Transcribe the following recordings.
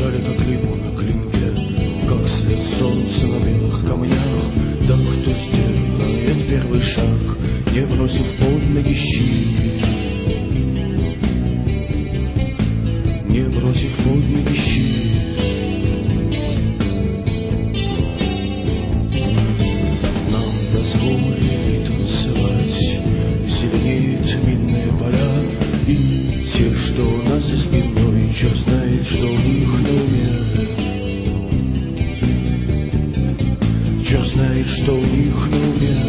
лежали, как липу на клинке, как след солнца на белых камнях. Да кто сделает первый шаг, не бросив под ноги щит, не бросив под ноги щит. Нам дозволили танцевать, зеленеют минные поля, и те, что у нас за спиной, черт знает, что у них на уме. Черт знает, что у них на уме.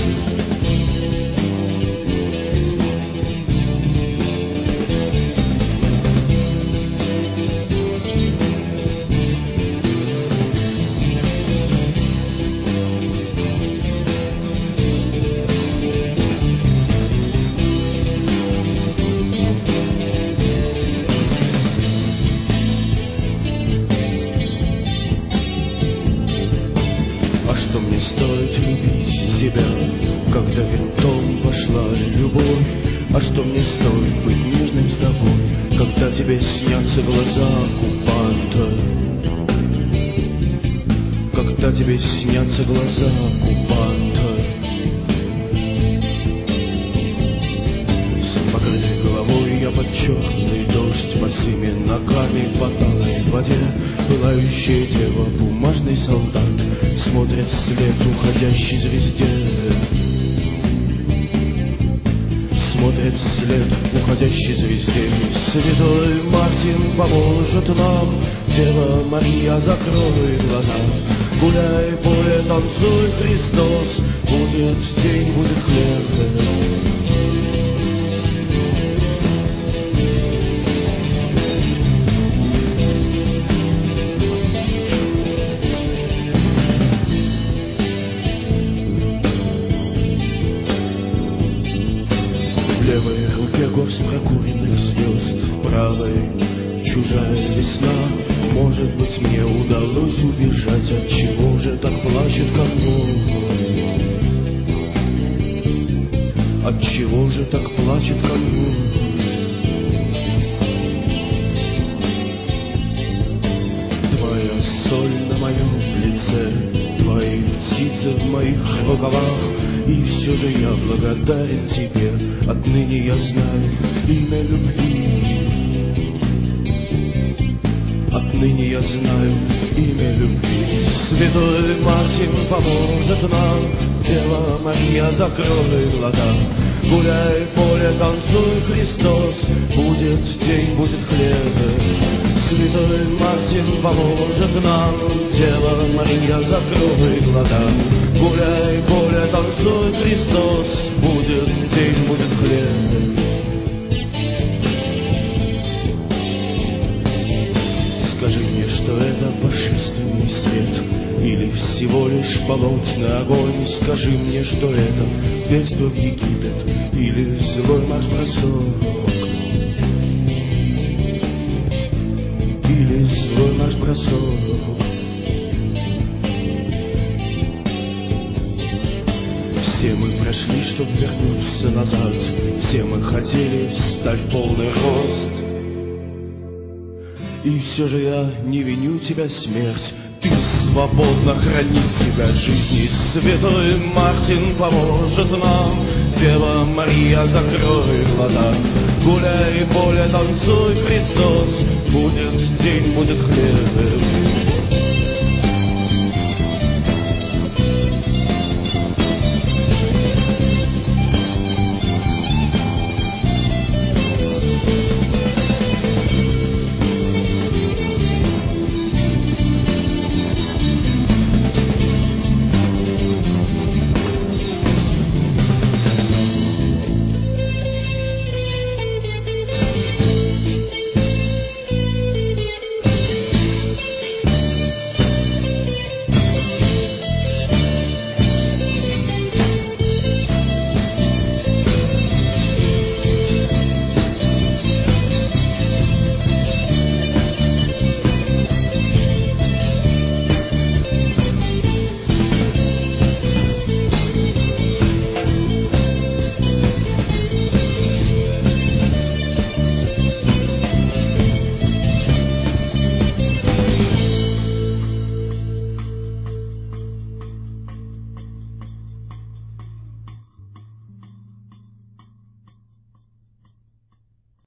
Что мне стоит любить себя, когда винтом вошла любовь? А что мне стоит быть нежным с тобой, когда тебе снятся глаза оккупанта? Когда тебе снятся глаза оккупанта? С покрытой головой я под черный дождь, босыми ногами в баталой воде. Пылающее дева, бумажный солдат, смотрят вслед уходящей звезде. Смотрят вслед уходящей звезде. Святой Мартин поможет нам, Дева Мария, закрой глаза. Гуляй, поле, танцуй, Христос, будет день, будет хлеб. В левой руке горсть прокуренных звезд, в правой чужая весна. Может быть, мне удалось убежать, от чего же так плачет конвой? От чего же так плачет конвой? Твоя соль на моем лице, твои птицы в моих рукавах. И все же я благодарен тебе, отныне я знаю имя любви. Отныне я знаю имя любви. Святой Мартин поможет нам, Дева Мария, закрой глаза. Гуляй, поле, танцуй, Христос, будет день, будет хлеб. Святой Мартин поможет нам, Дева Мария, закрой глаза. Гуляй, поле, танцуй, Христос, будет день, будет хлеб. Скажи мне, что это божественный свет или всего лишь болотный огонь? Скажи мне, что это бегство в Египет или злой марш-бросок? Или злой марш-бросок? Все мы прошли, чтоб вернуться назад, все мы хотели встать в полный рост. И все же я не виню тебя, смерть, ты свободно храни себя жизни. Святой Мартин поможет нам, Дева Мария, закрой глаза. Гуляй, поле, танцуй, Христос, будет день, будет хлеб.